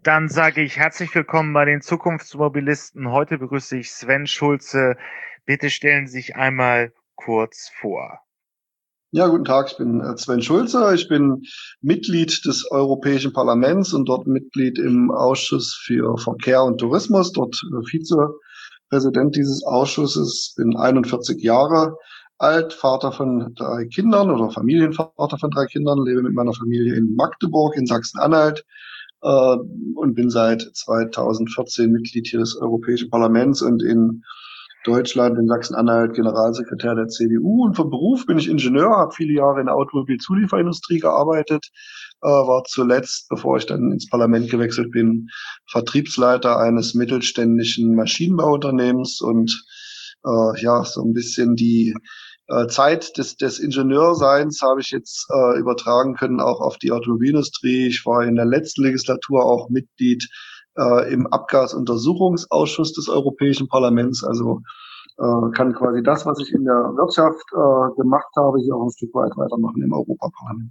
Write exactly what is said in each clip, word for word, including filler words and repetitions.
Dann sage ich herzlich willkommen bei den Zukunftsmobilisten. Heute begrüße ich Sven Schulze. Bitte stellen Sie sich einmal kurz vor. Ja, guten Tag, ich bin äh, Sven Schulze. Ich bin Mitglied des Europäischen Parlaments und dort Mitglied im Ausschuss für Verkehr und Tourismus, dort äh, Vizepräsident dieses Ausschusses, bin einundvierzig Jahre alt, Vater von drei Kindern oder Familienvater von drei Kindern, lebe mit meiner Familie in Magdeburg in Sachsen-Anhalt äh, und bin seit zweitausendvierzehn Mitglied hier des Europäischen Parlaments und in Deutschland, in Sachsen-Anhalt Generalsekretär der C D U, und vom Beruf bin ich Ingenieur, habe viele Jahre in der Automobilzulieferindustrie gearbeitet, äh, war zuletzt, bevor ich dann ins Parlament gewechselt bin, Vertriebsleiter eines mittelständischen Maschinenbauunternehmens und äh, ja, so ein bisschen die äh, Zeit des, des Ingenieurseins habe ich jetzt äh, übertragen können auch auf die Automobilindustrie. Ich war in der letzten Legislatur auch Mitglied äh, im Abgasuntersuchungsausschuss des Europäischen Parlaments, also äh, kann quasi das, was ich in der Wirtschaft äh, gemacht habe, hier auch ein Stück weit weitermachen im Europaparlament.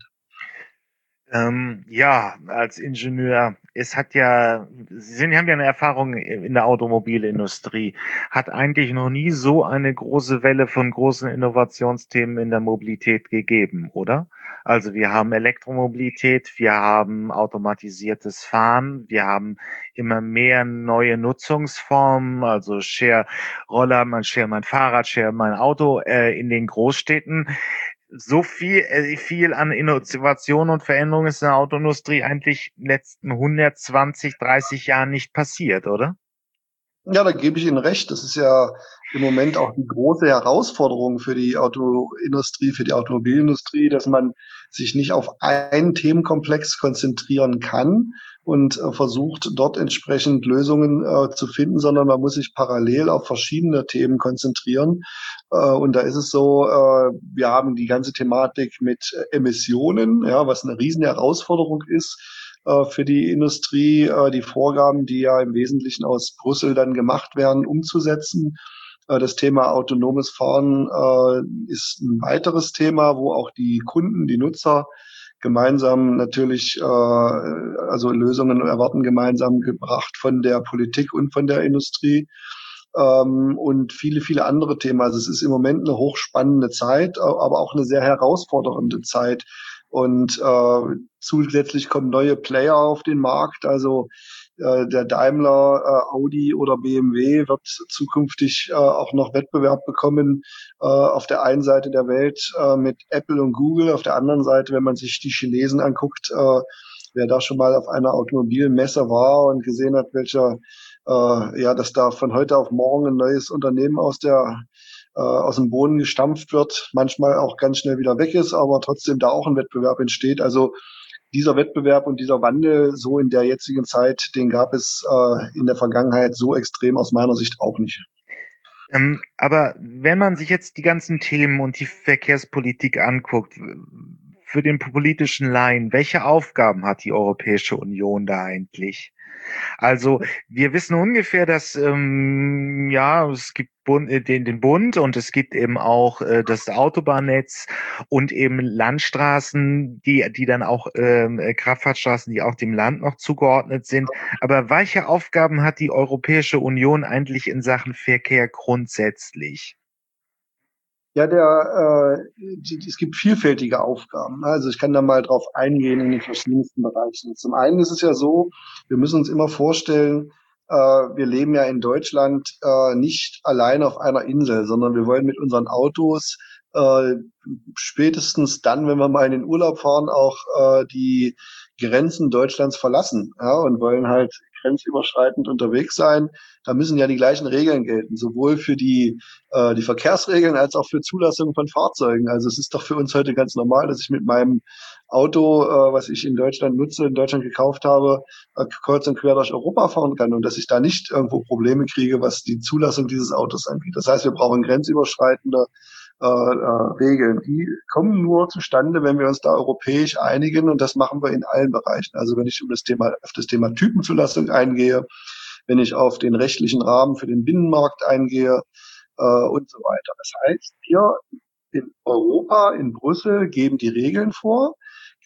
Ähm, ja, als Ingenieur, es hat ja, Sie sind, haben ja eine Erfahrung in der Automobilindustrie. Hat eigentlich noch nie so eine große Welle von großen Innovationsthemen in der Mobilität gegeben, oder? Also wir haben Elektromobilität, wir haben automatisiertes Fahren, wir haben immer mehr neue Nutzungsformen, also Share Roller, man Share mein Fahrrad, Share mein Auto äh, in den Großstädten. So viel, äh, viel an Innovation und Veränderung ist in der Autoindustrie eigentlich in den letzten hundertzwanzig, dreißig Jahren nicht passiert, oder? Ja, da gebe ich Ihnen recht. Das ist ja im Moment auch die große Herausforderung für die Autoindustrie, für die Automobilindustrie, dass man sich nicht auf einen Themenkomplex konzentrieren kann und äh, versucht, dort entsprechend Lösungen äh, zu finden, sondern man muss sich parallel auf verschiedene Themen konzentrieren. Äh, und da ist es so, äh, wir haben die ganze Thematik mit Emissionen, ja, was eine riesen Herausforderung ist äh, für die Industrie, äh, die Vorgaben, die ja im Wesentlichen aus Brüssel dann gemacht werden, umzusetzen. Äh, das Thema autonomes Fahren äh, ist ein weiteres Thema, wo auch die Kunden, die Nutzer gemeinsam natürlich, äh, also Lösungen erwarten, gemeinsam gebracht von der Politik und von der Industrie. Ähm, und viele, viele andere Themen. Also es ist im Moment eine hochspannende Zeit, aber auch eine sehr herausfordernde Zeit. Und äh, zusätzlich kommen neue Player auf den Markt. Also äh, der Daimler, äh, Audi oder B M W wird zukünftig äh, auch noch Wettbewerb bekommen äh, auf der einen Seite der Welt äh, mit Apple und Google. Auf der anderen Seite, wenn man sich die Chinesen anguckt, äh, wer da schon mal auf einer Automobilmesse war und gesehen hat, welcher äh, ja, dass da von heute auf morgen ein neues Unternehmen aus der äh, aus dem Boden gestampft wird, manchmal auch ganz schnell wieder weg ist, aber trotzdem da auch ein Wettbewerb entsteht. Also dieser Wettbewerb und dieser Wandel so in der jetzigen Zeit, den gab es äh, in der Vergangenheit so extrem aus meiner Sicht auch nicht. Ähm, aber wenn man sich jetzt die ganzen Themen und die Verkehrspolitik anguckt, für den politischen Laien, welche Aufgaben hat die Europäische Union da eigentlich? Also wir wissen ungefähr, dass ähm, ja es gibt Bund, äh, den, den Bund und es gibt eben auch äh, das Autobahnnetz und eben Landstraßen, die die dann auch ähm, äh, Kraftfahrtstraßen, die auch dem Land noch zugeordnet sind. Aber welche Aufgaben hat die Europäische Union eigentlich in Sachen Verkehr grundsätzlich? Ja, der, äh, die, es gibt vielfältige Aufgaben. Also ich kann da mal drauf eingehen in den verschiedensten Bereichen. Zum einen ist es ja so, wir müssen uns immer vorstellen, äh, wir leben ja in Deutschland äh, nicht allein auf einer Insel, sondern wir wollen mit unseren Autos äh, spätestens dann, wenn wir mal in den Urlaub fahren, auch äh, die Grenzen Deutschlands verlassen, ja, und wollen halt grenzüberschreitend unterwegs sein. Da müssen ja die gleichen Regeln gelten, sowohl für die äh, die Verkehrsregeln als auch für Zulassung von Fahrzeugen. Also es ist doch für uns heute ganz normal, dass ich mit meinem Auto, äh, was ich in Deutschland nutze, in Deutschland gekauft habe, äh, kreuz und quer durch Europa fahren kann und dass ich da nicht irgendwo Probleme kriege, was die Zulassung dieses Autos angeht. Das heißt, wir brauchen grenzüberschreitende äh, äh, Regeln. Die kommen nur zustande, wenn wir uns da europäisch einigen, und das machen wir in allen Bereichen. Also wenn ich um das Thema, auf das Thema Typenzulassung eingehe, wenn ich auf den rechtlichen Rahmen für den Binnenmarkt eingehe, äh, und so weiter. Das heißt, wir in Europa, in Brüssel, geben die Regeln vor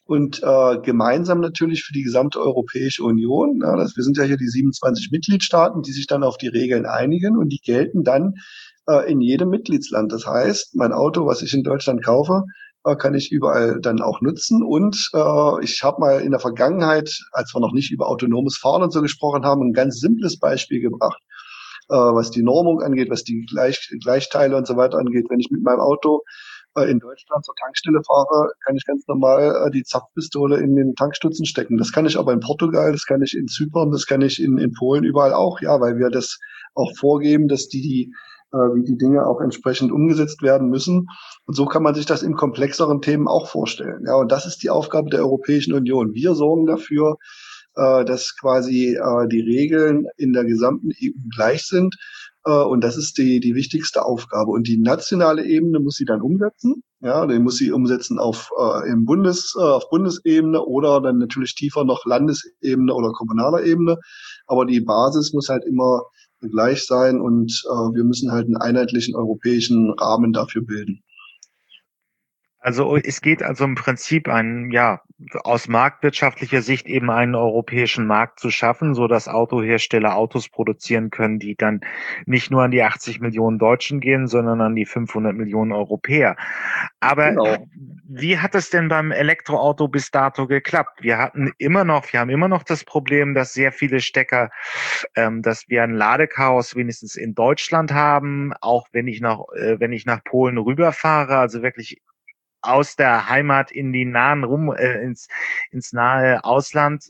und äh, gemeinsam natürlich für die gesamte Europäische Union. Ja, das, wir sind ja hier die siebenundzwanzig Mitgliedstaaten, die sich dann auf die Regeln einigen und die gelten dann äh, in jedem Mitgliedsland. Das heißt, mein Auto, was ich in Deutschland kaufe, äh, kann ich überall dann auch nutzen. Und äh, ich habe mal in der Vergangenheit, als wir noch nicht über autonomes Fahren und so gesprochen haben, ein ganz simples Beispiel gebracht, äh, was die Normung angeht, was die Gleich Gleichteile und so weiter angeht. Wenn ich mit meinem Auto äh, in Deutschland zur Tankstelle fahre, kann ich ganz normal äh, die Zapfpistole in den Tankstutzen stecken. Das kann ich aber in Portugal, das kann ich in Zypern, das kann ich in, in Polen überall auch, ja, weil wir das auch vorgeben, dass die, die äh, wie die Dinge auch entsprechend umgesetzt werden müssen. Und so kann man sich das in komplexeren Themen auch vorstellen. Ja, und das ist die Aufgabe der Europäischen Union. Wir sorgen dafür, äh, dass quasi äh, die Regeln in der gesamten E U gleich sind. Äh, und das ist die, die wichtigste Aufgabe. Und die nationale Ebene muss sie dann umsetzen. Ja, die muss sie umsetzen auf, äh, im Bundes, äh, auf Bundesebene oder dann natürlich tiefer noch Landesebene oder kommunaler Ebene. Aber die Basis muss halt immer gleich sein und äh, wir müssen halt einen einheitlichen europäischen Rahmen dafür bilden. Also es geht also im Prinzip einen, ja, aus marktwirtschaftlicher Sicht eben einen europäischen Markt zu schaffen, so dass Autohersteller Autos produzieren können, die dann nicht nur an die achtzig Millionen Deutschen gehen, sondern an die fünfhundert Millionen Europäer. Aber Genau. wie hat es denn beim Elektroauto bis dato geklappt? Wir hatten immer noch, wir haben immer noch das Problem, dass sehr viele Stecker, ähm, dass wir ein Ladechaos wenigstens in Deutschland haben, auch wenn ich nach, äh, wenn ich nach Polen rüberfahre, also wirklich aus der Heimat in die nahen rum, äh, ins, ins nahe Ausland,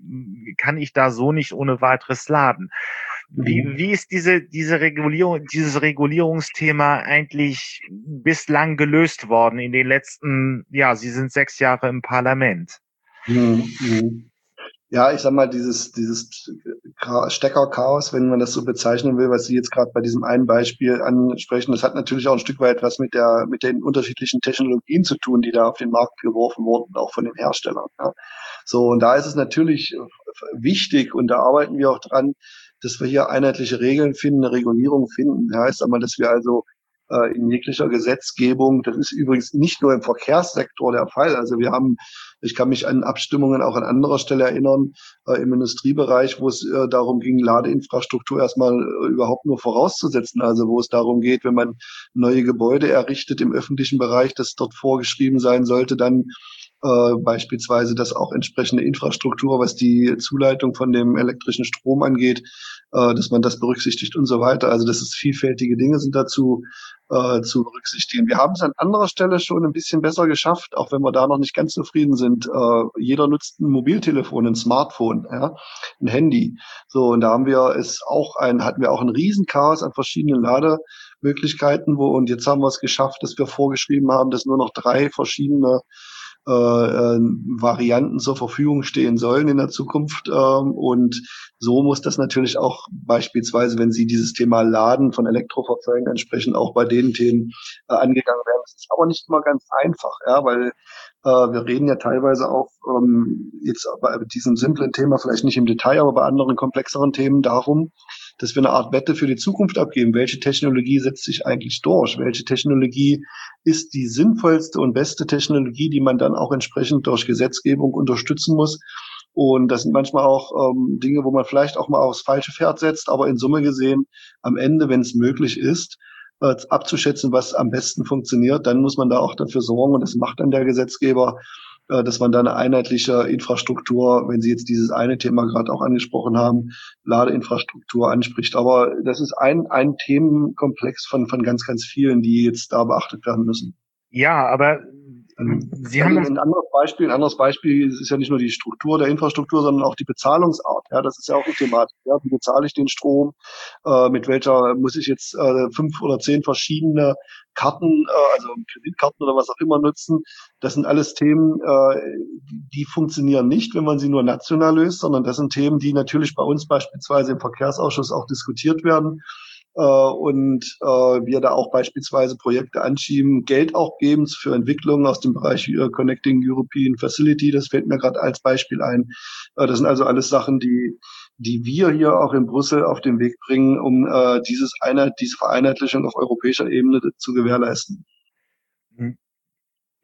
kann ich da so nicht ohne weiteres laden. Wie, Mhm. wie ist diese, diese Regulierung, dieses Regulierungsthema eigentlich bislang gelöst worden in den letzten, ja, Sie sind sechs Jahre im Parlament? Mhm. Mhm. Ja, ich sag mal, dieses, dieses Cha- Steckerchaos, wenn man das so bezeichnen will, was Sie jetzt gerade bei diesem einen Beispiel ansprechen, das hat natürlich auch ein Stück weit was mit der, mit den unterschiedlichen Technologien zu tun, die da auf den Markt geworfen wurden, auch von den Herstellern. Ja. So, und da ist es natürlich wichtig, und da arbeiten wir auch dran, dass wir hier einheitliche Regeln finden, eine Regulierung finden. Ja, ich sag mal, dass wir also äh, in jeglicher Gesetzgebung, das ist übrigens nicht nur im Verkehrssektor der Fall. Also wir haben, ich kann mich an Abstimmungen auch an anderer Stelle erinnern, äh, im Industriebereich, wo es äh, darum ging, Ladeinfrastruktur erstmal äh, überhaupt nur vorauszusetzen. Also wo es darum geht, wenn man neue Gebäude errichtet im öffentlichen Bereich, dass dort vorgeschrieben sein sollte, dann äh, beispielsweise, dass auch entsprechende Infrastruktur, was die Zuleitung von dem elektrischen Strom angeht, äh, dass man das berücksichtigt und so weiter. Also dass es vielfältige Dinge sind dazu äh, zu berücksichtigen. Wir haben es an anderer Stelle schon ein bisschen besser geschafft, auch wenn wir da noch nicht ganz zufrieden sind. Äh, jeder nutzt ein Mobiltelefon, ein Smartphone, ja, ein Handy. So, und da haben wir es auch ein, hatten wir auch ein Riesenchaos an verschiedenen Lademöglichkeiten, wo, und jetzt haben wir es geschafft, dass wir vorgeschrieben haben, dass nur noch drei verschiedene äh, äh, Varianten zur Verfügung stehen sollen in der Zukunft. Ähm, und so muss das natürlich auch beispielsweise, wenn Sie dieses Thema Laden von Elektrofahrzeugen entsprechend auch bei den Themen äh, angegangen werden. Das ist aber nicht immer ganz einfach, ja, weil äh, wir reden ja teilweise auch ähm, jetzt bei diesem simplen Thema vielleicht nicht im Detail, aber bei anderen komplexeren Themen darum, dass wir eine Art Wette für die Zukunft abgeben. Welche Technologie setzt sich eigentlich durch? Welche Technologie ist die sinnvollste und beste Technologie, die man dann auch entsprechend durch Gesetzgebung unterstützen muss? Und das sind manchmal auch ähm, Dinge, wo man vielleicht auch mal aufs falsche Pferd setzt, aber in Summe gesehen, am Ende, wenn es möglich ist, äh, abzuschätzen, was am besten funktioniert, dann muss man da auch dafür sorgen, und das macht dann der Gesetzgeber, äh, dass man da eine einheitliche Infrastruktur, wenn Sie jetzt dieses eine Thema gerade auch angesprochen haben, Ladeinfrastruktur anspricht. Aber das ist ein, ein Themenkomplex von, von ganz, ganz vielen, die jetzt da beachtet werden müssen. Ja, aber Ähm, Sie haben Also das, ein anderes Beispiel, ein anderes Beispiel ist ja nicht nur die Struktur der Infrastruktur, sondern auch die Bezahlungsart. Ja, das ist ja auch eine Thematik. Ja, wie bezahle ich den Strom? Äh, mit welcher muss ich jetzt äh, fünf oder zehn verschiedene Karten, äh, also Kreditkarten oder was auch immer nutzen? Das sind alles Themen, äh, die funktionieren nicht, wenn man sie nur national löst, sondern das sind Themen, die natürlich bei uns beispielsweise im Verkehrsausschuss auch diskutiert werden, äh, und äh, wir da auch beispielsweise Projekte anschieben, Geld auch geben für Entwicklungen aus dem Bereich äh, Connecting European Facility. Das fällt mir gerade als Beispiel ein. Äh, das sind also alles Sachen, die die wir hier auch in Brüssel auf den Weg bringen, um äh, dieses Einheit, diese Vereinheitlichung auf europäischer Ebene zu gewährleisten.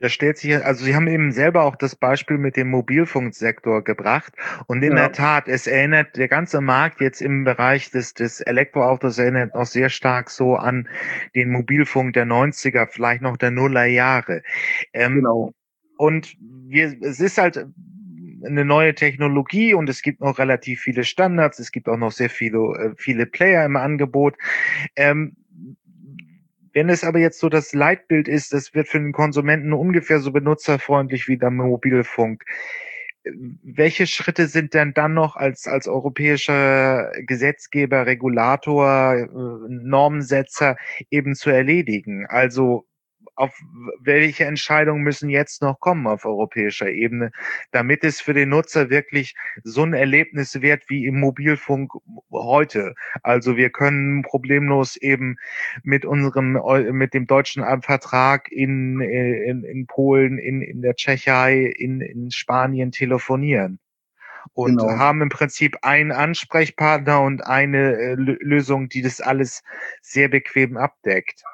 Da stellt sich, also Sie haben eben selber auch das Beispiel mit dem Mobilfunksektor gebracht. Und in der Ja, Tat, es erinnert, der ganze Markt jetzt im Bereich des, des Elektroautos erinnert noch sehr stark so an den Mobilfunk der Neunziger, vielleicht noch der Nullerjahre. Ähm, genau, und wir, es ist halt eine neue Technologie und es gibt noch relativ viele Standards. Es gibt auch noch sehr viele, äh, viele Player im Angebot. Ähm, Wenn es aber jetzt so das Leitbild ist, das wird für den Konsumenten ungefähr so benutzerfreundlich wie der Mobilfunk. Welche Schritte sind denn dann noch als, als europäischer Gesetzgeber, Regulator, äh, Normensetzer eben zu erledigen? Also auf welche Entscheidungen müssen jetzt noch kommen auf europäischer Ebene, damit es für den Nutzer wirklich so ein Erlebnis wird wie im Mobilfunk heute? Also wir können problemlos eben mit unserem, mit dem deutschen Vertrag in, in, in Polen, in, in der Tschechei, in, in Spanien telefonieren und genau. haben im Prinzip einen Ansprechpartner und eine äh, Lösung, die das alles sehr bequem abdeckt.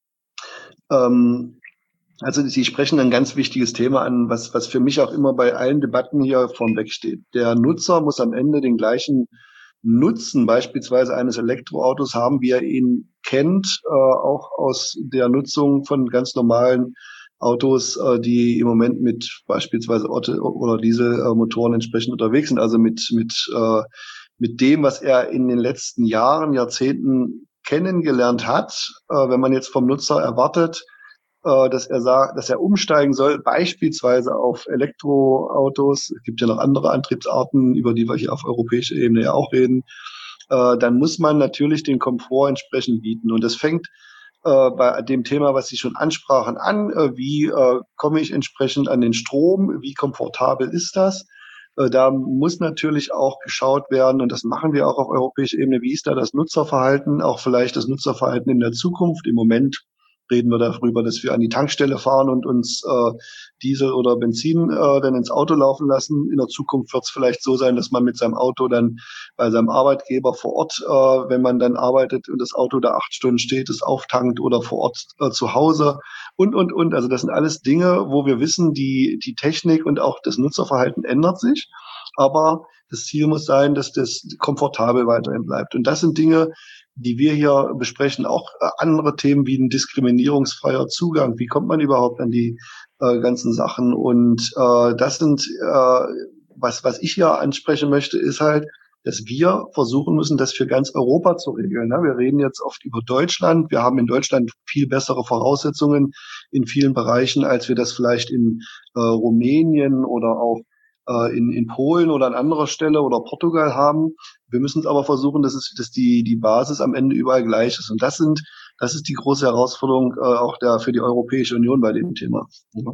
Ähm, Also Sie sprechen ein ganz wichtiges Thema an, was, was für mich auch immer bei allen Debatten hier vornweg steht. Der Nutzer muss am Ende den gleichen Nutzen beispielsweise eines Elektroautos haben, wie er ihn kennt, äh, auch aus der Nutzung von ganz normalen Autos, äh, die im Moment mit beispielsweise Otto oder Dieselmotoren entsprechend unterwegs sind. Also mit, mit, äh, mit dem, was er in den letzten Jahren, Jahrzehnten kennengelernt hat, äh, wenn man jetzt vom Nutzer erwartet, äh, dass er sagt, dass er umsteigen soll, beispielsweise auf Elektroautos. Es gibt ja noch andere Antriebsarten, über die wir hier auf europäischer Ebene ja auch reden. Äh, dann muss man natürlich den Komfort entsprechend bieten. Und das fängt äh, bei dem Thema, was Sie schon ansprachen, an. Äh, wie äh, komme ich entsprechend an den Strom? Wie komfortabel ist das? Äh, Da muss natürlich auch geschaut werden, und das machen wir auch auf europäischer Ebene, wie ist da das Nutzerverhalten, auch vielleicht das Nutzerverhalten in der Zukunft. Im Moment reden wir darüber, dass wir an die Tankstelle fahren und uns äh, Diesel oder Benzin äh, dann ins Auto laufen lassen. In der Zukunft wird es vielleicht so sein, dass man mit seinem Auto dann bei seinem Arbeitgeber vor Ort, äh, wenn man dann arbeitet und das Auto da acht Stunden steht, es auftankt oder vor Ort äh, zu Hause und, und, und. Also das sind alles Dinge, wo wir wissen, die, die Technik und auch das Nutzerverhalten ändert sich. Aber das Ziel muss sein, dass das komfortabel weiterhin bleibt. Und das sind Dinge, die wir hier besprechen, auch äh, andere Themen wie ein diskriminierungsfreier Zugang. Wie kommt man überhaupt an die äh, ganzen Sachen? Und äh, das sind, äh, was, was ich hier ansprechen möchte, ist halt, dass wir versuchen müssen, das für ganz Europa zu regeln. Ne? Wir reden jetzt oft über Deutschland. Wir haben in Deutschland viel bessere Voraussetzungen in vielen Bereichen, als wir das vielleicht in äh, Rumänien oder auch äh, in, in Polen oder an anderer Stelle oder Portugal haben. Wir müssen es aber versuchen, dass, es, dass die, die Basis am Ende überall gleich ist. Und das sind, das ist die große Herausforderung äh, auch da für die Europäische Union bei dem Thema. Ja.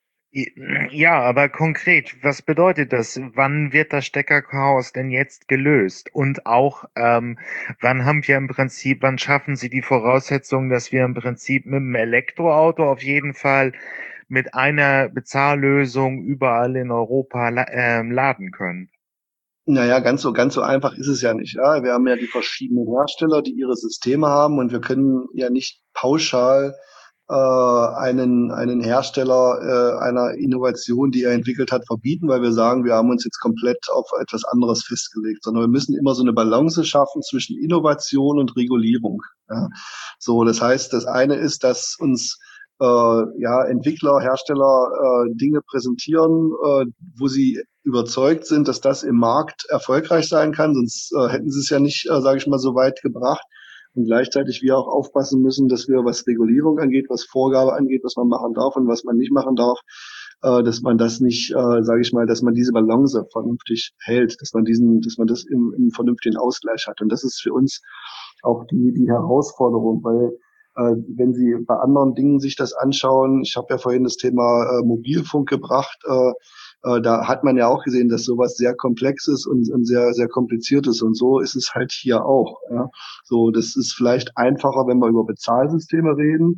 Ja, aber konkret, was bedeutet das? Wann wird das Steckerchaos denn jetzt gelöst? Und auch, ähm, wann haben wir im Prinzip, wann schaffen Sie die Voraussetzungen, dass wir im Prinzip mit dem Elektroauto auf jeden Fall mit einer Bezahllösung überall in Europa la ähm, laden können? Naja, ganz so, ganz so einfach ist es ja nicht. Ja, wir haben ja die verschiedenen Hersteller, die ihre Systeme haben, und wir können ja nicht pauschal äh, einen, einen Hersteller äh, einer Innovation, die er entwickelt hat, verbieten, weil wir sagen, wir haben uns jetzt komplett auf etwas anderes festgelegt, sondern wir müssen immer so eine Balance schaffen zwischen Innovation und Regulierung. Ja. So, das heißt, das eine ist, dass uns äh, ja, Entwickler, Hersteller äh, Dinge präsentieren, äh, wo sie überzeugt sind, dass das im Markt erfolgreich sein kann, sonst äh, hätten sie es ja nicht, äh, sage ich mal, so weit gebracht. Und gleichzeitig wir auch aufpassen müssen, dass wir, was Regulierung angeht, was Vorgabe angeht, was man machen darf und was man nicht machen darf, äh, dass man das nicht, äh, sage ich mal, dass man diese Balance vernünftig hält, dass man diesen, dass man das im, im vernünftigen Ausgleich hat. Und das ist für uns auch die, die Herausforderung, weil äh, wenn Sie bei anderen Dingen sich das anschauen, ich habe ja vorhin das Thema äh, Mobilfunk gebracht, äh, äh, da hat man ja auch gesehen, dass sowas sehr komplex ist und, und sehr, sehr kompliziert ist. Und so ist es halt hier auch. Ja. So, das ist vielleicht einfacher, wenn wir über Bezahlsysteme reden.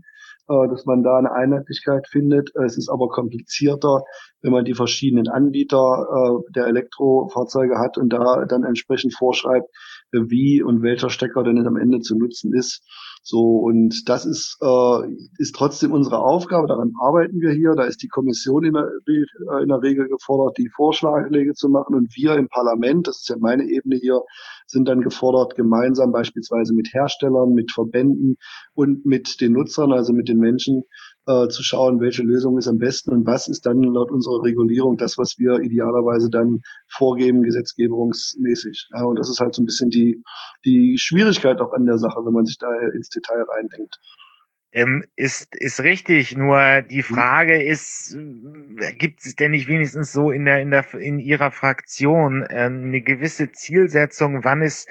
äh, dass man da eine Einheitlichkeit findet. Es ist aber komplizierter, wenn man die verschiedenen Anbieter äh, der Elektrofahrzeuge hat und da dann entsprechend vorschreibt, äh, wie und welcher Stecker denn am Ende zu nutzen ist. So, und das ist, äh, ist trotzdem unsere Aufgabe, daran arbeiten wir hier. Da ist die Kommission in der, in der Regel gefordert, die Vorschläge zu machen. Und wir im Parlament, das ist ja meine Ebene hier, sind dann gefordert, gemeinsam beispielsweise mit Herstellern, mit Verbänden und mit den Nutzern, also mit den Menschen, äh, zu schauen, welche Lösung ist am besten und was ist dann laut unserer Regulierung das, was wir idealerweise dann vorgeben, gesetzgebungsmäßig. Ja, und das ist halt so ein bisschen die, die Schwierigkeit auch an der Sache, wenn man sich da ins Detail reindenkt. Ähm, ist, ist richtig, nur die Mhm. Frage ist, äh, gibt es denn nicht wenigstens so in der, in der, in Ihrer Fraktion äh, eine gewisse Zielsetzung, wann es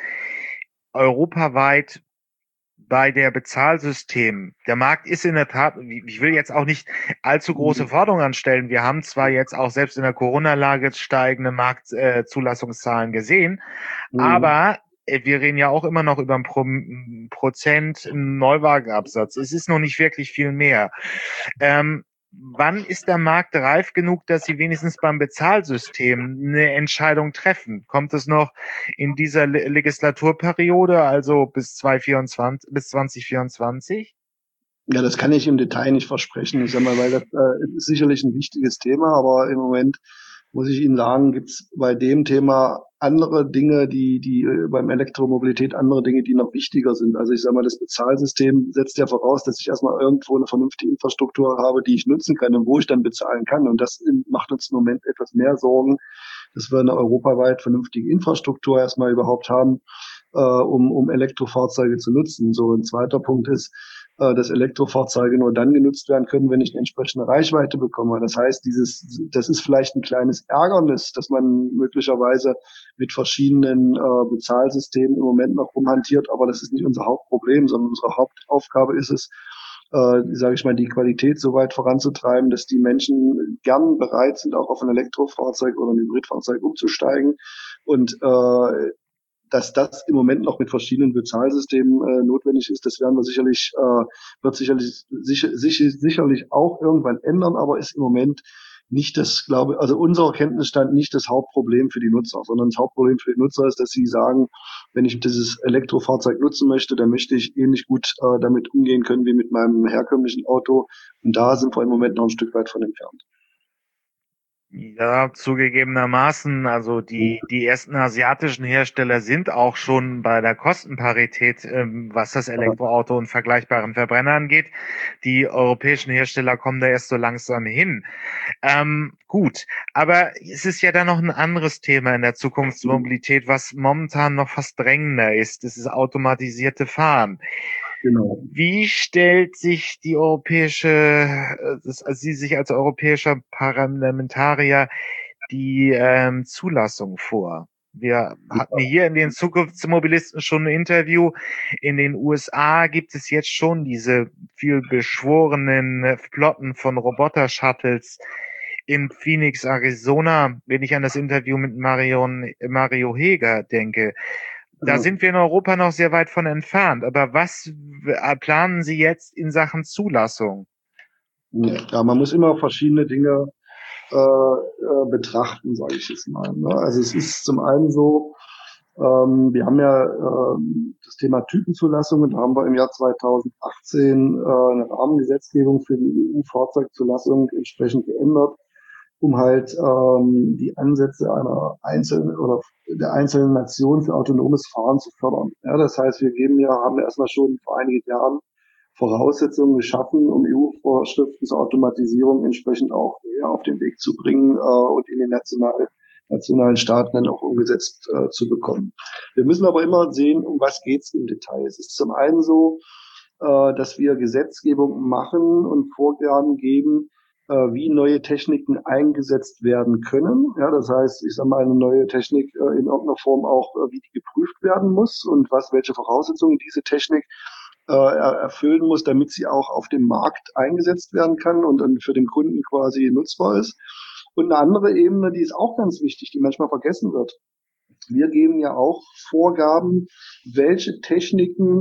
europaweit bei der Bezahlsystem, der Markt ist in der Tat, ich will jetzt auch nicht allzu große Forderungen anstellen. Wir haben zwar jetzt auch selbst in der Corona-Lage steigende Marktzulassungszahlen äh, gesehen, Mhm. aber äh, wir reden ja auch immer noch über ein Pro Prozent im Neuwagenabsatz. Es ist noch nicht wirklich viel mehr. Ähm, wann ist der Markt reif genug, dass Sie wenigstens beim Bezahlsystem eine Entscheidung treffen? Kommt es noch in dieser Le Legislaturperiode, also bis zweitausendvierundzwanzig, bis zwanzig vierundzwanzig? Ja, das kann ich im Detail nicht versprechen. Ich sag mal, weil das äh, ist sicherlich ein wichtiges Thema, aber im Moment muss ich Ihnen sagen, gibt es bei dem Thema andere Dinge, die, die äh, beim Elektromobilität andere Dinge, die noch wichtiger sind. Also ich sage mal, das Bezahlsystem setzt ja voraus, dass ich erstmal irgendwo eine vernünftige Infrastruktur habe, die ich nutzen kann und wo ich dann bezahlen kann. Und das macht uns im Moment etwas mehr Sorgen, dass wir eine europaweit vernünftige Infrastruktur erstmal überhaupt haben, äh, um, um Elektrofahrzeuge zu nutzen. So ein zweiter Punkt ist, äh, dass Elektrofahrzeuge nur dann genutzt werden können, wenn ich eine entsprechende Reichweite bekomme. Das heißt, dieses, das ist vielleicht ein kleines Ärgernis, dass man möglicherweise mit verschiedenen äh, Bezahlsystemen im Moment noch rumhantiert, aber das ist nicht unser Hauptproblem, sondern unsere Hauptaufgabe ist es, äh, sage ich mal, die Qualität so weit voranzutreiben, dass die Menschen gern bereit sind, auch auf ein Elektrofahrzeug oder ein Hybridfahrzeug umzusteigen. Und äh, dass das im Moment noch mit verschiedenen Bezahlsystemen äh, notwendig ist, das werden wir sicherlich, äh, wird sicherlich, sicher, sicher, sicherlich auch irgendwann ändern, aber ist im Moment nicht das, glaube also unser Kenntnisstand nicht das Hauptproblem für die Nutzer, sondern das Hauptproblem für die Nutzer ist, dass sie sagen, wenn ich dieses Elektrofahrzeug nutzen möchte, dann möchte ich ähnlich gut äh, damit umgehen können wie mit meinem herkömmlichen Auto. Und da sind wir im Moment noch ein Stück weit von entfernt. Ja, zugegebenermaßen, also die, die ersten asiatischen Hersteller sind auch schon bei der Kostenparität, ähm, was das Elektroauto und vergleichbaren Verbrenner angeht. Die europäischen Hersteller kommen da erst so langsam hin. Ähm, gut, aber es ist ja dann noch ein anderes Thema in der Zukunftsmobilität, was momentan noch fast drängender ist. Das ist automatisierte Fahren. Genau. Wie stellt sich die europäische, äh, das, also Sie sich als europäischer Parlamentarier die ähm, Zulassung vor? Wir hatten hier in den Zukunftsmobilisten schon ein Interview. In den U S A gibt es jetzt schon diese viel beschworenen äh, Flotten von Roboter-Shuttles. In Phoenix, Arizona, wenn ich an das Interview mit Marion, Mario Heger denke, da Ja. sind wir in Europa noch sehr weit von entfernt. Aber was w- planen Sie jetzt in Sachen Zulassung? Ja, man muss immer verschiedene Dinge äh, äh, betrachten, sage ich jetzt mal. Ne? Also es ist zum einen so, ähm, wir haben ja ähm, das Thema Typenzulassung und da haben wir im Jahr zweitausendachtzehn äh, eine Rahmengesetzgebung für die E U-Fahrzeugzulassung entsprechend geändert, um halt ähm, die Ansätze einer einzelnen oder der einzelnen Nation für autonomes Fahren zu fördern. Ja, das heißt, wir geben ja, haben erstmal schon vor einigen Jahren Voraussetzungen geschaffen, um E U-Vorschriften zur Automatisierung entsprechend auch ja, auf den Weg zu bringen äh, und in den nationalen nationalen Staaten dann auch umgesetzt äh, zu bekommen. Wir müssen aber immer sehen, um was geht es im Detail. Es ist zum einen so, äh, dass wir Gesetzgebung machen und Vorgaben geben, äh, wie neue Techniken eingesetzt werden können. Ja, das heißt, ich sage mal, eine neue Technik äh, in irgendeiner Form auch, äh, wie die geprüft werden muss und was, welche Voraussetzungen diese Technik äh, erfüllen muss, damit sie auch auf dem Markt eingesetzt werden kann und dann für den Kunden quasi nutzbar ist. Und eine andere Ebene, die ist auch ganz wichtig, die manchmal vergessen wird. Wir geben ja auch Vorgaben, welche Techniken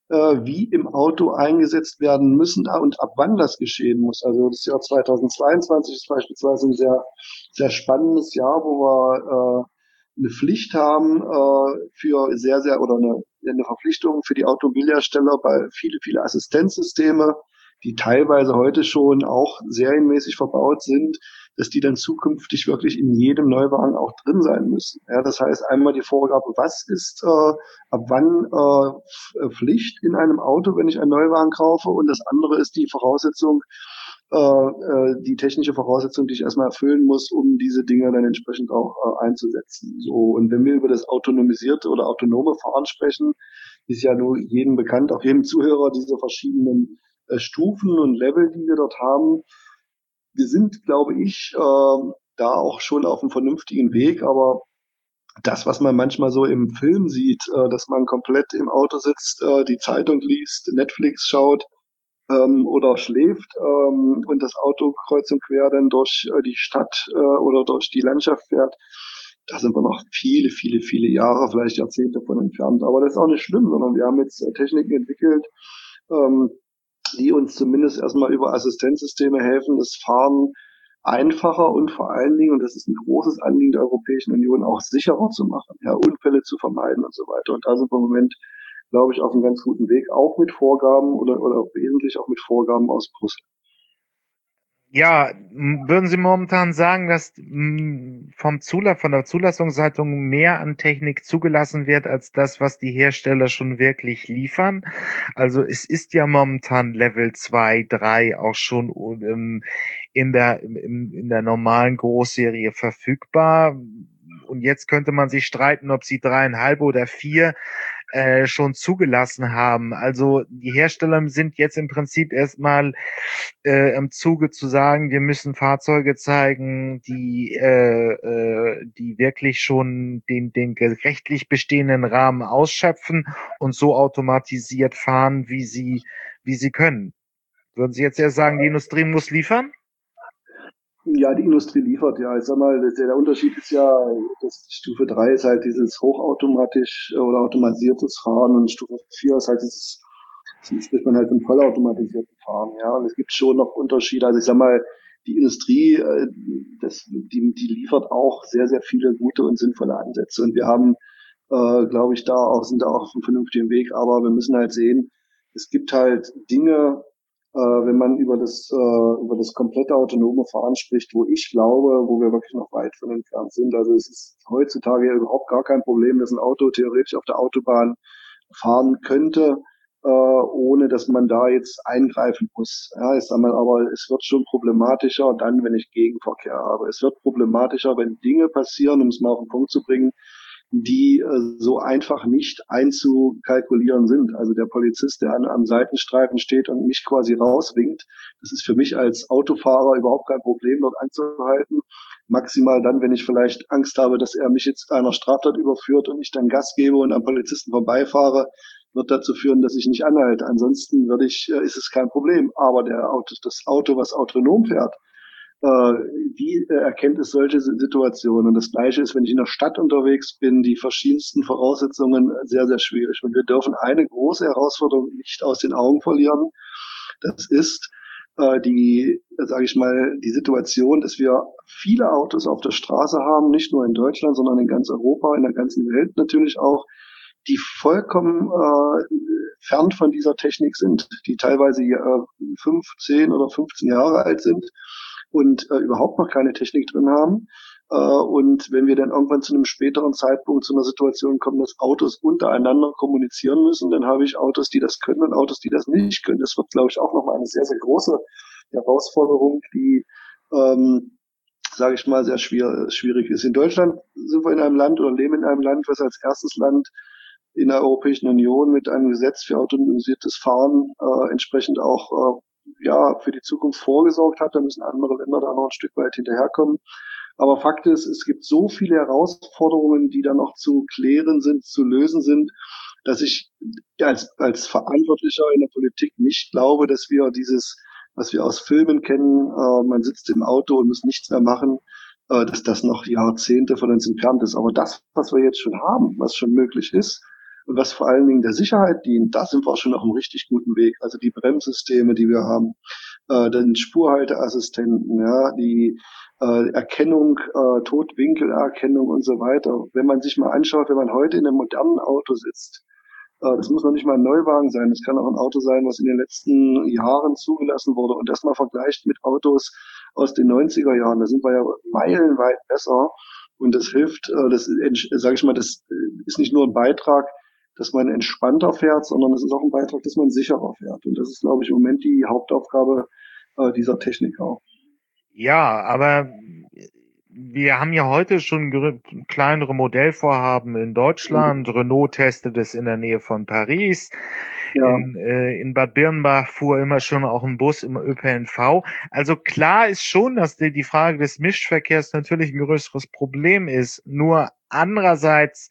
äh, wie im Auto eingesetzt werden müssen und ab wann das geschehen muss. Also das Jahr zweitausendzweiundzwanzig ist beispielsweise ein sehr, sehr spannendes Jahr, wo wir äh, eine Pflicht haben äh, für sehr, sehr oder eine, eine Verpflichtung für die Automobilhersteller bei viele, viele Assistenzsysteme, die teilweise heute schon auch serienmäßig verbaut sind, dass die dann zukünftig wirklich in jedem Neuwagen auch drin sein müssen. Ja, das heißt einmal die Vorgabe, was ist äh, ab wann äh, Pflicht in einem Auto, wenn ich einen Neuwagen kaufe, und das andere ist die Voraussetzung, äh, äh, die technische Voraussetzung, die ich erstmal erfüllen muss, um diese Dinge dann entsprechend auch äh, einzusetzen. So, und wenn wir über das autonomisierte oder autonome Fahren sprechen, ist ja nur jedem bekannt, auch jedem Zuhörer, diese verschiedenen äh, Stufen und Level, die wir dort haben. Wir sind, glaube ich, äh, da auch schon auf einem vernünftigen Weg, aber das, was man manchmal so im Film sieht, äh, dass man komplett im Auto sitzt, äh, die Zeitung liest, Netflix schaut ähm, oder schläft ähm, und das Auto kreuz und quer dann durch äh, die Stadt äh, oder durch die Landschaft fährt, da sind wir noch viele, viele, viele Jahre, vielleicht Jahrzehnte von entfernt. Aber das ist auch nicht schlimm, sondern wir haben jetzt äh, Techniken entwickelt, ähm, die uns zumindest erstmal über Assistenzsysteme helfen, das Fahren einfacher und vor allen Dingen, und das ist ein großes Anliegen der Europäischen Union, auch sicherer zu machen, ja, Unfälle zu vermeiden und so weiter. Und da sind wir im Moment, glaube ich, auf einem ganz guten Weg, auch mit Vorgaben oder, oder wesentlich auch mit Vorgaben aus Brüssel. Ja, m- würden Sie momentan sagen, dass m, vom Zula von der Zulassungsseite mehr an Technik zugelassen wird als das, was die Hersteller schon wirklich liefern? Also es ist ja momentan Level zwei, drei auch schon ähm, in der, im, in der normalen Großserie verfügbar. Und jetzt könnte man sich streiten, ob sie dreieinhalb oder vier äh, schon zugelassen haben. Also die Hersteller sind jetzt im Prinzip erstmal äh, im Zuge zu sagen, wir müssen Fahrzeuge zeigen, die, äh, äh, die wirklich schon den, den rechtlich bestehenden Rahmen ausschöpfen und so automatisiert fahren, wie sie, wie sie können. Würden Sie jetzt eher sagen, die Industrie muss liefern? Ja, die Industrie liefert ja. Ich sag mal, der, der Unterschied ist ja, dass Stufe drei ist halt dieses hochautomatisch äh, oder automatisiertes Fahren und Stufe vier ist halt dieses, so spricht man halt vom vollautomatisierten Fahren. Ja, und es gibt schon noch Unterschiede. Also ich sag mal, die Industrie, äh, das, die, die liefert auch sehr, sehr viele gute und sinnvolle Ansätze. Und wir haben, äh, glaube ich, da auch, sind da auch auf einem vernünftigen Weg. Aber wir müssen halt sehen, es gibt halt Dinge, äh, wenn man über das, äh, über das komplette autonome Fahren spricht, wo ich glaube, wo wir wirklich noch weit von entfernt sind. Also es ist heutzutage ja überhaupt gar kein Problem, dass ein Auto theoretisch auf der Autobahn fahren könnte, äh, ohne dass man da jetzt eingreifen muss. Ja, ich sag mal, aber es wird schon problematischer dann, wenn ich Gegenverkehr habe. Es wird problematischer, wenn Dinge passieren, um es mal auf den Punkt zu bringen, die äh, so einfach nicht einzukalkulieren sind. Also der Polizist, der an, am Seitenstreifen steht und mich quasi rauswinkt, das ist für mich als Autofahrer überhaupt kein Problem, dort anzuhalten. Maximal dann, wenn ich vielleicht Angst habe, dass er mich jetzt einer Straftat überführt und ich dann Gas gebe und am Polizisten vorbeifahre, wird dazu führen, dass ich nicht anhalte. Ansonsten würde ich, äh, ist es kein Problem. Aber der Auto, das Auto, was autonom fährt, äh, wie äh, erkennt es solche Situationen? Und das Gleiche ist, wenn ich in der Stadt unterwegs bin, die verschiedensten Voraussetzungen sehr, sehr schwierig. Und wir dürfen eine große Herausforderung nicht aus den Augen verlieren. Das ist äh, die, sage ich mal, die Situation, dass wir viele Autos auf der Straße haben, nicht nur in Deutschland, sondern in ganz Europa, in der ganzen Welt natürlich auch, die vollkommen äh, fern von dieser Technik sind, die teilweise äh, fünf, zehn oder fünfzehn Jahre alt sind und äh, überhaupt noch keine Technik drin haben. Äh, und wenn wir dann irgendwann zu einem späteren Zeitpunkt zu einer Situation kommen, dass Autos untereinander kommunizieren müssen, dann habe ich Autos, die das können und Autos, die das nicht können. Das wird, glaube ich, auch nochmal eine sehr, sehr große Herausforderung, die, ähm, sage ich mal, sehr schwierig, schwierig ist. In Deutschland sind wir in einem Land oder leben in einem Land, was als erstes Land in der Europäischen Union mit einem Gesetz für automatisiertes Fahren äh, entsprechend auch äh, ja für die Zukunft vorgesorgt hat. Da müssen andere Länder da noch ein Stück weit hinterherkommen. Aber Fakt ist, es gibt so viele Herausforderungen, die da noch zu klären sind, zu lösen sind, dass ich als, als Verantwortlicher in der Politik nicht glaube, dass wir dieses, was wir aus Filmen kennen, äh, man sitzt im Auto und muss nichts mehr machen, äh, dass das noch Jahrzehnte von uns entfernt ist. Aber das, was wir jetzt schon haben, was schon möglich ist, und was vor allen Dingen der Sicherheit dient, da sind wir schon auf einem richtig guten Weg. Also die Bremssysteme, die wir haben, äh, den Spurhalteassistenten, ja, die äh, Erkennung, äh, Totwinkelerkennung und so weiter. Wenn man sich mal anschaut, wenn man heute in einem modernen Auto sitzt, äh, das muss noch nicht mal ein Neuwagen sein, das kann auch ein Auto sein, was in den letzten Jahren zugelassen wurde und das mal vergleicht mit Autos aus den neunziger Jahren, da sind wir ja meilenweit besser und das hilft, äh, das sage ich mal, das ist nicht nur ein Beitrag, dass man entspannter fährt, sondern es ist auch ein Beitrag, dass man sicherer fährt. Und das ist, glaube ich, im Moment die Hauptaufgabe äh, dieser Technik auch. Ja, aber wir haben ja heute schon grö- kleinere Modellvorhaben in Deutschland. Renault testet es in der Nähe von Paris. Ja. In, äh, in Bad Birnbach fuhr immer schon auch ein Bus im Ö P N V. Also klar ist schon, dass die, die Frage des Mischverkehrs natürlich ein größeres Problem ist. Nur andererseits,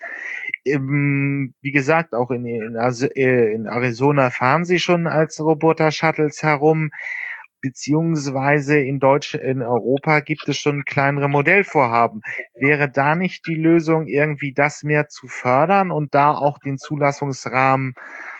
ähm, wie gesagt, auch in, in, As- äh, in Arizona fahren sie schon als Roboter-Shuttles herum. Beziehungsweise in Deutsch, in Europa gibt es schon kleinere Modellvorhaben. Wäre da nicht die Lösung, irgendwie das mehr zu fördern und da auch den Zulassungsrahmen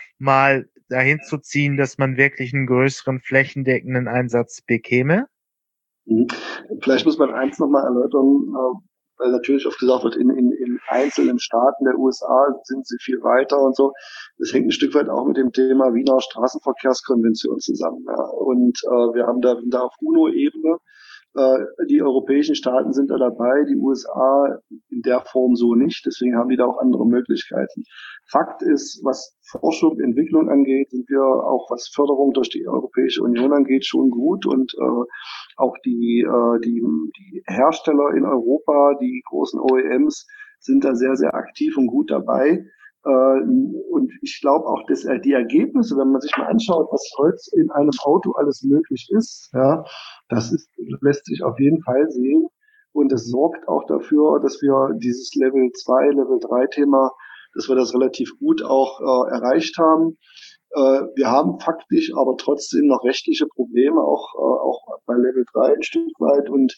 mal dahin zu ziehen, dass man wirklich einen größeren flächendeckenden Einsatz bekäme? Mhm. Vielleicht muss man eins nochmal erläutern, äh, weil natürlich oft gesagt wird, in, in, in einzelnen Staaten der U S A sind sie viel weiter und so. Das hängt ein Stück weit auch mit dem Thema Wiener Straßenverkehrskonvention zusammen. Ja. Und äh, wir haben da, da auf UNO-Ebene, äh, die europäischen Staaten sind da dabei, die U S A in der Form so nicht. Deswegen haben die da auch andere Möglichkeiten. Fakt ist, was Forschung, Entwicklung angeht, sind wir auch, was Förderung durch die Europäische Union angeht, schon gut. Und äh, auch die, äh, die, die Hersteller in Europa, die großen O E Ms, sind da sehr, sehr aktiv und gut dabei. Äh, und ich glaube auch, dass äh, die Ergebnisse, wenn man sich mal anschaut, was heute in einem Auto alles möglich ist, ja, das ist, lässt sich auf jeden Fall sehen. Und es sorgt auch dafür, dass wir dieses Level zwei, Level drei Thema, dass wir das relativ gut auch äh, erreicht haben. Äh, wir haben faktisch aber trotzdem noch rechtliche Probleme, auch, äh, auch bei Level drei ein Stück weit. Und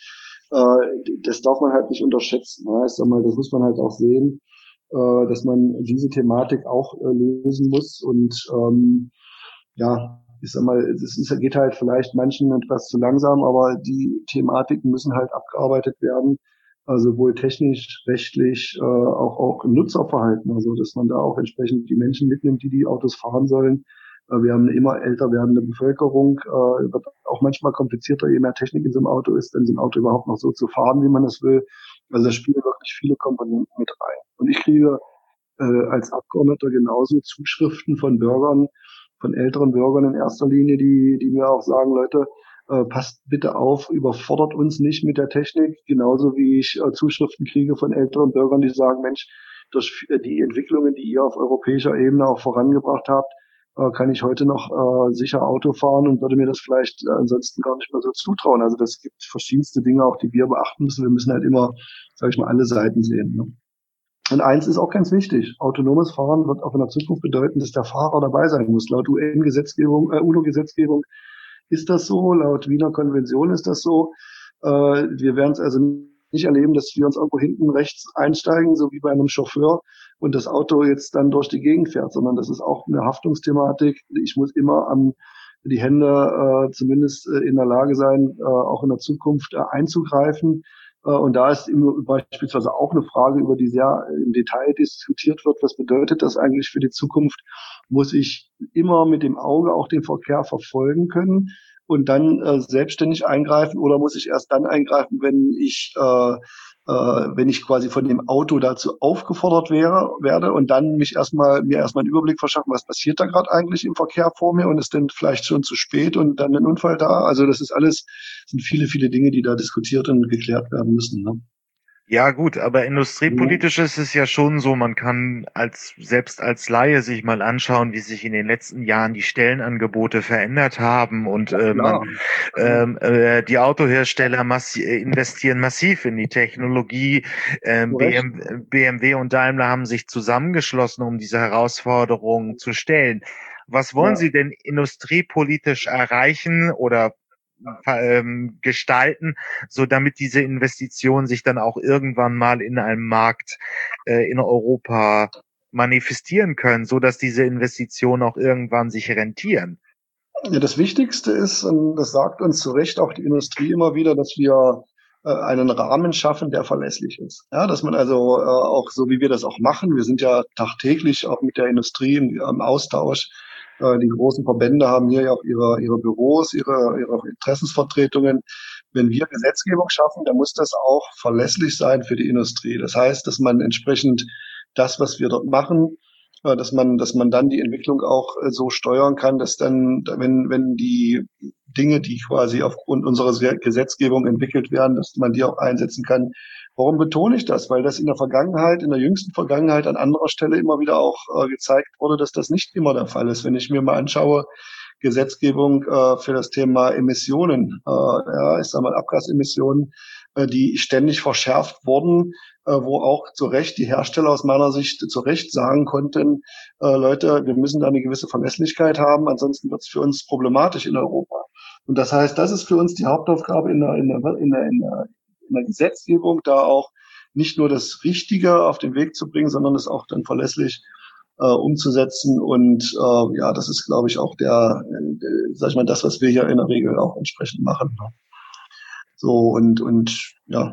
äh, das darf man halt nicht unterschätzen. Ja. Ich sag mal, das muss man halt auch sehen, äh, dass man diese Thematik auch äh, lösen muss. Und ähm, ja, ich sag mal, es ist, geht halt vielleicht manchen etwas zu langsam, aber die Thematiken müssen halt abgearbeitet werden. Also sowohl technisch, rechtlich, äh, auch, auch im Nutzerverhalten, also dass man da auch entsprechend die Menschen mitnimmt, die die Autos fahren sollen. Äh, wir haben eine immer älter werdende Bevölkerung, äh, wird auch manchmal komplizierter, je mehr Technik in so einem Auto ist, denn so ein Auto überhaupt noch so zu fahren, wie man es will. Also da spielen wirklich viele Komponenten mit rein. Und ich kriege äh, als Abgeordneter genauso Zuschriften von Bürgern, von älteren Bürgern in erster Linie, die, die mir auch sagen, Leute, äh, passt bitte auf, überfordert uns nicht mit der Technik, genauso wie ich äh, Zuschriften kriege von älteren Bürgern, die sagen, Mensch, durch die Entwicklungen, die ihr auf europäischer Ebene auch vorangebracht habt, äh, kann ich heute noch äh, sicher Auto fahren und würde mir das vielleicht äh, ansonsten gar nicht mehr so zutrauen. Also das gibt verschiedenste Dinge auch, die wir beachten müssen. Wir müssen halt immer, sage ich mal, alle Seiten sehen. Ne? Und eins ist auch ganz wichtig. Autonomes Fahren wird auch in der Zukunft bedeuten, dass der Fahrer dabei sein muss. Laut U N-Gesetzgebung, äh, UNO-Gesetzgebung ist das so. Laut Wiener Konvention ist das so. Äh, wir werden es also nicht erleben, dass wir uns irgendwo hinten rechts einsteigen, so wie bei einem Chauffeur, und das Auto jetzt dann durch die Gegend fährt, sondern das ist auch eine Haftungsthematik. Ich muss immer am die Hände äh, zumindest äh, in der Lage sein, äh, auch in der Zukunft äh, einzugreifen. Äh, Und da ist beispielsweise auch eine Frage, über die sehr im Detail diskutiert wird. Was bedeutet das eigentlich für die Zukunft? Muss ich immer mit dem Auge auch den Verkehr verfolgen können und dann äh, selbstständig eingreifen oder muss ich erst dann eingreifen, wenn ich äh, äh, wenn ich quasi von dem Auto dazu aufgefordert wäre, werde und dann mich erstmal, mir erstmal einen Überblick verschaffen, was passiert da gerade eigentlich im Verkehr vor mir und ist denn vielleicht schon zu spät und dann ein Unfall da? Also das ist alles, sind viele, viele Dinge, die da diskutiert und geklärt werden müssen. Ne? Ja, gut, aber Mhm. industriepolitisch ist es ja schon so, man kann als, selbst als Laie sich mal anschauen, wie sich in den letzten Jahren die Stellenangebote verändert haben und Ja, äh, man, klar. Ja, ähm, äh, die Autohersteller massi äh, investieren massiv in die Technologie. Ähm, zu Recht. B M, B M W und Daimler haben sich zusammengeschlossen, um diese Herausforderungen zu stellen. Was wollen Ja. Sie denn industriepolitisch erreichen oder ähm, gestalten, so damit diese Investition sich dann auch irgendwann mal in einem Markt äh, in Europa manifestieren können, so dass diese Investitionen auch irgendwann sich rentieren? Ja, das Wichtigste ist, und das sagt uns zu Recht auch die Industrie immer wieder, dass wir äh, einen Rahmen schaffen, der verlässlich ist. Ja, dass man also äh, auch so, wie wir das auch machen, wir sind ja tagtäglich auch mit der Industrie im, im Austausch. Äh, die großen Verbände haben hier ja auch ihre, ihre Büros, ihre, ihre Interessensvertretungen. Wenn wir Gesetzgebung schaffen, dann muss das auch verlässlich sein für die Industrie. Das heißt, dass man entsprechend das, was wir dort machen, äh, dass man, dass man dann die Entwicklung auch äh, so steuern kann, dass dann, wenn, wenn die Dinge, die quasi aufgrund unserer Gesetzgebung entwickelt werden, dass man die auch einsetzen kann. Warum betone ich das? Weil das in der Vergangenheit, in der jüngsten Vergangenheit an anderer Stelle immer wieder auch äh, gezeigt wurde, dass das nicht immer der Fall ist. Wenn ich mir mal anschaue, Gesetzgebung äh, für das Thema Emissionen, äh, ja, ich sage mal Abgasemissionen, äh, die ständig verschärft wurden, äh, wo auch zu Recht die Hersteller aus meiner Sicht zu Recht sagen konnten, äh, Leute, wir müssen da eine gewisse Verlässlichkeit haben, ansonsten wird es für uns problematisch in Europa. Und das heißt, das ist für uns die Hauptaufgabe in der, in der, in der, in der, in der Gesetzgebung, da auch nicht nur das Richtige auf den Weg zu bringen, sondern es auch dann verlässlich äh, umzusetzen. Und äh, ja, das ist, glaube ich, auch der, äh, sag ich mal, das, was wir hier in der Regel auch entsprechend machen. So und und ja.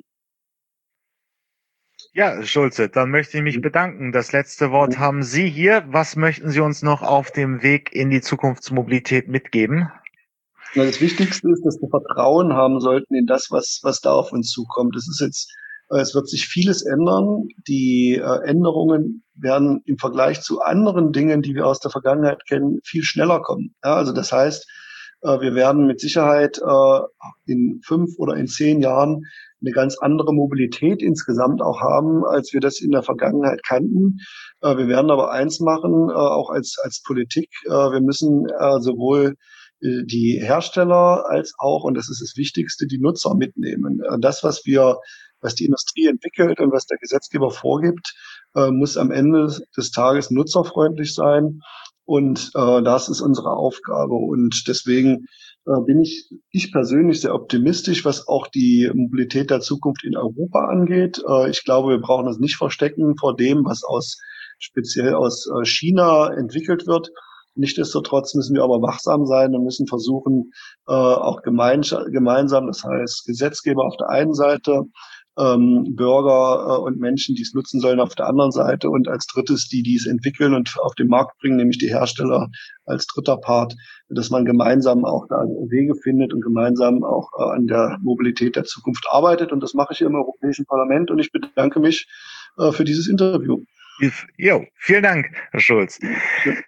Ja, Schulze, dann möchte ich mich bedanken. Das letzte Wort haben Sie hier. Was möchten Sie uns noch auf dem Weg in die Zukunftsmobilität mitgeben? Na, das Wichtigste ist, dass wir Vertrauen haben sollten in das, was, was da auf uns zukommt. Es ist jetzt, äh, es wird sich vieles ändern. Die äh, Änderungen werden im Vergleich zu anderen Dingen, die wir aus der Vergangenheit kennen, viel schneller kommen. Ja, also das heißt, äh, wir werden mit Sicherheit äh, in fünf oder in zehn Jahren eine ganz andere Mobilität insgesamt auch haben, als wir das in der Vergangenheit kannten. Äh, wir werden aber eins machen, äh, auch als, als Politik. Äh, wir müssen äh, sowohl die Hersteller als auch, und das ist das Wichtigste, die Nutzer mitnehmen. Das, was wir, was die Industrie entwickelt und was der Gesetzgeber vorgibt, muss am Ende des Tages nutzerfreundlich sein. Und äh, das ist unsere Aufgabe. Und deswegen äh, bin ich, ich persönlich sehr optimistisch, was auch die Mobilität der Zukunft in Europa angeht. Äh, ich glaube, wir brauchen uns nicht verstecken vor dem, was aus speziell aus äh, China entwickelt wird. Nichtsdestotrotz müssen wir aber wachsam sein und müssen versuchen, äh, auch gemeinsam, das heißt Gesetzgeber auf der einen Seite, ähm, Bürger äh, und Menschen, die es nutzen sollen, auf der anderen Seite und als drittes die, die es entwickeln und auf den Markt bringen, nämlich die Hersteller als dritter Part, dass man gemeinsam auch da Wege findet und gemeinsam auch äh, an der Mobilität der Zukunft arbeitet. Und das mache ich hier im Europäischen Parlament und ich bedanke mich äh, für dieses Interview. Jo, vielen Dank, Herr Schulz.